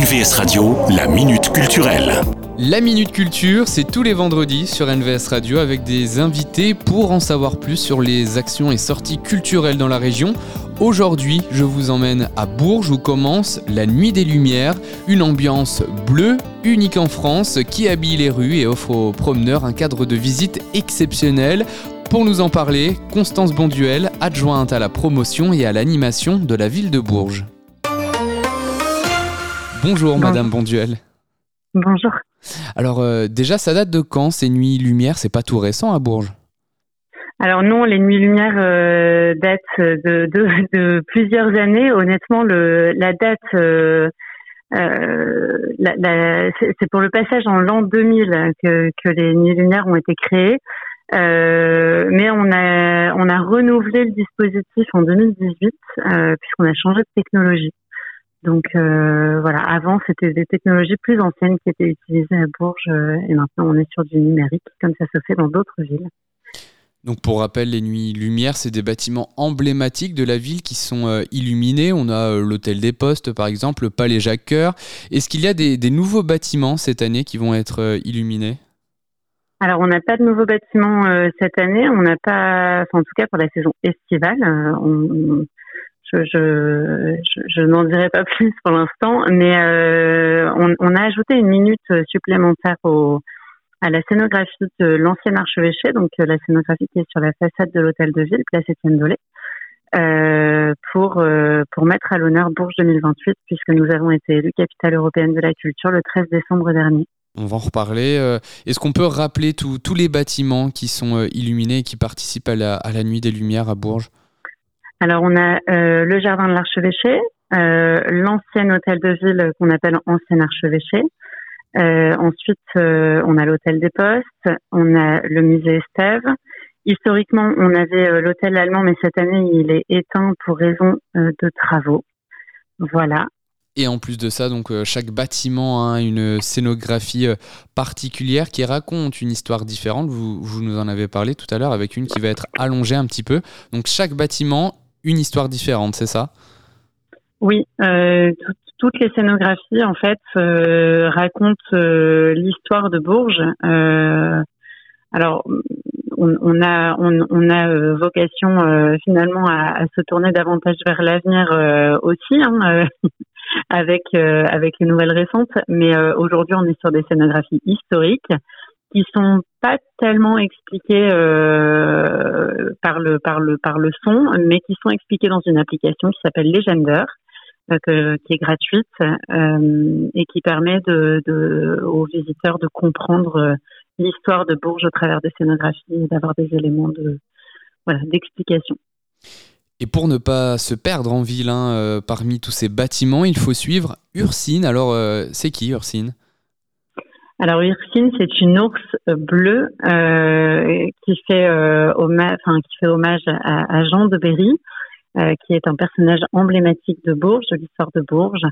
NVS Radio, la Minute Culturelle. La Minute Culture, c'est tous les vendredis sur NVS Radio avec des invités pour en savoir plus sur les actions et sorties culturelles dans la région. Aujourd'hui, je vous emmène à Bourges où commence la Nuit des Lumières, une ambiance bleue, unique en France, qui habille les rues et offre aux promeneurs un cadre de visite exceptionnel. Pour nous en parler, Constance Bonduel, adjointe à la promotion et à l'animation de la ville de Bourges. Bonjour Madame Bonduel. Bonjour. Alors déjà, ça date de quand ces Nuits Lumières? C'est pas tout récent à Bourges? Alors non, les Nuits Lumières datent de plusieurs années. Honnêtement, la date, c'est pour le passage en l'an 2000 que les Nuits Lumières ont été créées. Mais on a renouvelé le dispositif en 2018 puisqu'on a changé de technologie. Donc voilà, avant c'était des technologies plus anciennes qui étaient utilisées à Bourges et maintenant on est sur du numérique comme ça se fait dans d'autres villes. Donc pour rappel, les Nuits Lumières, c'est des bâtiments emblématiques de la ville qui sont illuminés. On a l'Hôtel des Postes par exemple, le Palais Jacques-Cœur. Est-ce qu'il y a des nouveaux bâtiments cette année qui vont être illuminés ? Alors on n'a pas de nouveaux bâtiments cette année, on n'a pas, en tout cas pour la saison estivale, je n'en dirai pas plus pour l'instant, mais on a ajouté une minute supplémentaire à la scénographie de l'ancien archevêché, donc la scénographie qui est sur la façade de l'hôtel de ville, place Étienne Dolé, pour mettre à l'honneur Bourges 2028, puisque nous avons été élus capitale européenne de la culture le 13 décembre dernier. On va en reparler. Est-ce qu'on peut rappeler tous les bâtiments qui sont illuminés et qui participent à la Nuit des Lumières à Bourges ? Alors, on a le jardin de l'archevêché, l'ancien hôtel de ville qu'on appelle ancien archevêché. Ensuite, on a l'hôtel des Postes, on a le musée Estève. Historiquement, on avait l'hôtel allemand, mais cette année, il est éteint pour raison de travaux. Voilà. Et en plus de ça, donc chaque bâtiment a une scénographie particulière qui raconte une histoire différente. Vous nous en avez parlé tout à l'heure avec une qui va être allongée un petit peu. Donc chaque bâtiment, une histoire différente, c'est ça ? Oui, toutes les scénographies en fait racontent l'histoire de Bourges. Alors on a vocation finalement à se tourner davantage vers l'avenir aussi. Avec les nouvelles récentes, mais aujourd'hui on est sur des scénographies historiques qui sont pas tellement expliquées par le son, mais qui sont expliquées dans une application qui s'appelle Legender, qui est gratuite et qui permet aux visiteurs de comprendre l'histoire de Bourges au travers des scénographies et d'avoir des éléments d'explication. Et pour ne pas se perdre en ville parmi tous ces bâtiments, il faut suivre Ursine. Alors, c'est qui Ursine ? Alors Ursine, c'est une ours bleue qui fait hommage à Jean de Berry, qui est un personnage emblématique de Bourges, de l'histoire de Bourges.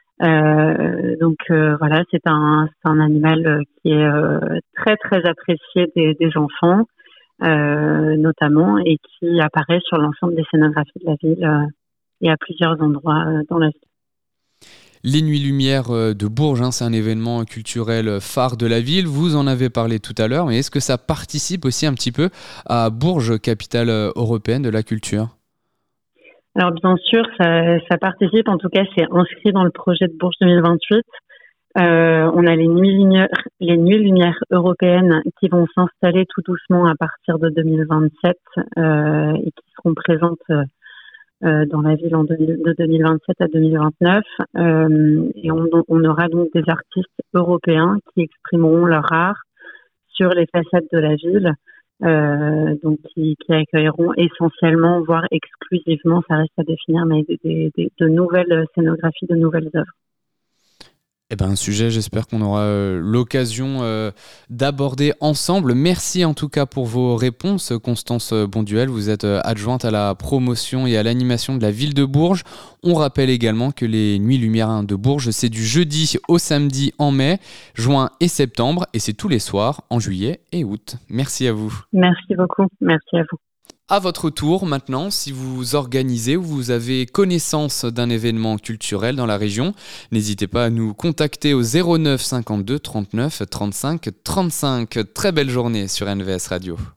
Voilà, c'est un animal qui est très très apprécié des enfants. Notamment, et qui apparaît sur l'ensemble des scénographies de la ville et à plusieurs endroits dans la ville. Les Nuits Lumières de Bourges, c'est un événement culturel phare de la ville. Vous en avez parlé tout à l'heure, mais est-ce que ça participe aussi un petit peu à Bourges, capitale européenne de la culture ? Alors bien sûr, ça participe, en tout cas c'est inscrit dans le projet de Bourges 2028. On a les Nuits Lumières européennes qui vont s'installer tout doucement à partir de 2027 et qui seront présentes dans la ville de 2027 à 2029. Et on aura donc des artistes européens qui exprimeront leur art sur les façades de la ville, donc qui accueilleront essentiellement, voire exclusivement, ça reste à définir, mais de nouvelles scénographies, de nouvelles œuvres. Un sujet, j'espère qu'on aura l'occasion d'aborder ensemble. Merci en tout cas pour vos réponses, Constance Bonduel. Vous êtes adjointe à la promotion et à l'animation de la ville de Bourges. On rappelle également que les Nuits Lumières de Bourges, c'est du jeudi au samedi en mai, juin et septembre, et c'est tous les soirs en juillet et août. Merci à vous. Merci beaucoup. Merci à vous. À votre tour maintenant, si vous organisez ou vous avez connaissance d'un événement culturel dans la région, n'hésitez pas à nous contacter au 09 52 39 35 35. Très belle journée sur NVS Radio.